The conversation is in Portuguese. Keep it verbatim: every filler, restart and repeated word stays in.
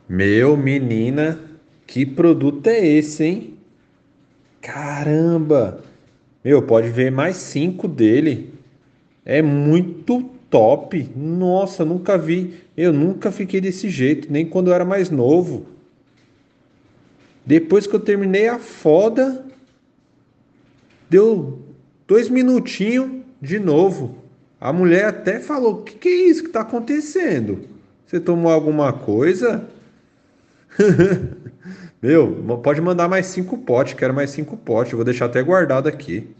Meu, menina, que produto é esse, hein? Caramba! Meu, pode ver mais cinco dele. É muito top. Nossa, nunca vi. Eu nunca fiquei desse jeito, nem quando eu era mais novo. Depois que eu terminei a foda, deu dois minutinhos de novo. A mulher até falou: O que que é isso que tá acontecendo? Você tomou alguma coisa? Meu, pode mandar mais cinco potes. Quero mais cinco potes. Eu vou deixar até guardado aqui.